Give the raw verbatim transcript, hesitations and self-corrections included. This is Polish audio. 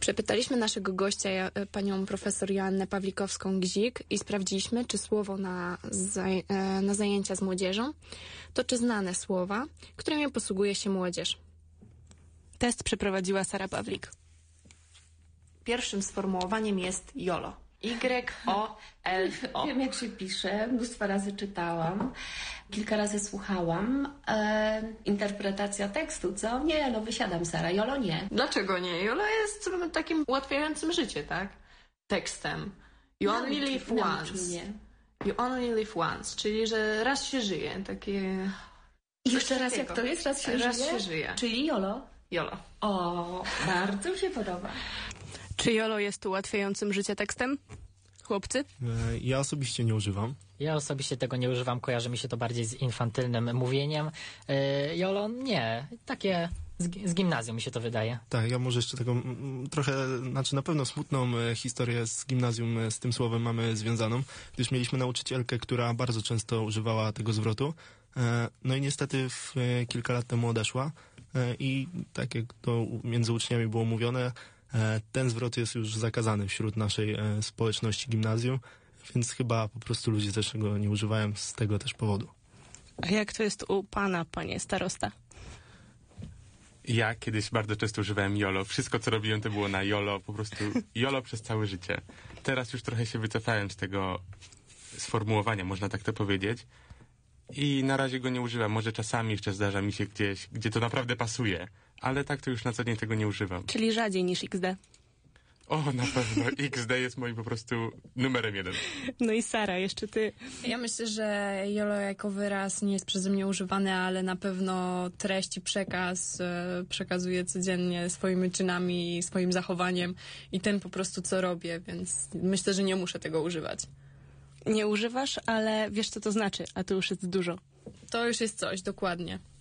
Przepytaliśmy naszego gościa, ja- panią profesor Joannę Pawlikowską-Gzik i sprawdziliśmy, czy słowo na, zaj- e, na zajęcia z młodzieżą to czy znane słowa, którymi posługuje się młodzież. Test przeprowadziła Sara Pawlik. Pierwszym sformułowaniem jest YOLO. Y O L O. Wiem, jak się pisze, mnóstwo razy czytałam, kilka razy słuchałam. E, interpretacja tekstu, co? Nie, no wysiadam, Sara. Jolo nie. Dlaczego nie? YOLO jest takim ułatwiającym życie, tak? Tekstem. You only Naucz- live naucz once. mnie. You only live once, czyli że raz się żyje, takie... I jeszcze raz, takiego. jak to jest? Raz się Raz żyje? się żyje. Czyli Jolo. YOLO. O, bardzo mi się podoba. Czy YOLO jest ułatwiającym życie tekstem? Chłopcy? E, Ja osobiście nie używam. Ja osobiście tego nie używam, kojarzy mi się to bardziej z infantylnym mówieniem. Yy, Jolo, nie. Takie z, gi- z gimnazjum mi się to wydaje. Tak, ja może jeszcze taką mm, trochę, znaczy na pewno smutną e, historię z gimnazjum e, z tym słowem mamy związaną, gdyż mieliśmy nauczycielkę, która bardzo często używała tego zwrotu. E, No i niestety w, e, kilka lat temu odeszła e, i tak jak to u- między uczniami było mówione, e, ten zwrot jest już zakazany wśród naszej e, społeczności gimnazjum, więc chyba po prostu ludzie też go nie używają z tego też powodu. A jak to jest u pana, panie starosta? Ja kiedyś bardzo często używałem YOLO. Wszystko, co robiłem, to było na YOLO. Po prostu YOLO przez całe życie. Teraz już trochę się wycofałem z tego sformułowania, można tak to powiedzieć. I na razie go nie używam. Może czasami jeszcze zdarza mi się gdzieś, gdzie to naprawdę pasuje. Ale tak to już na co dzień tego nie używam. Czyli rzadziej niż X D. O, na pewno. X D jest moim po prostu numerem jeden. No i Sara, jeszcze ty. Ja myślę, że YOLO jako wyraz nie jest przeze mnie używany, ale na pewno treść i przekaz e, przekazuję codziennie swoimi czynami i swoim zachowaniem i tym po prostu, co robię, więc myślę, że nie muszę tego używać. Nie używasz, ale wiesz, co to znaczy, a to już jest dużo. To już jest coś, dokładnie.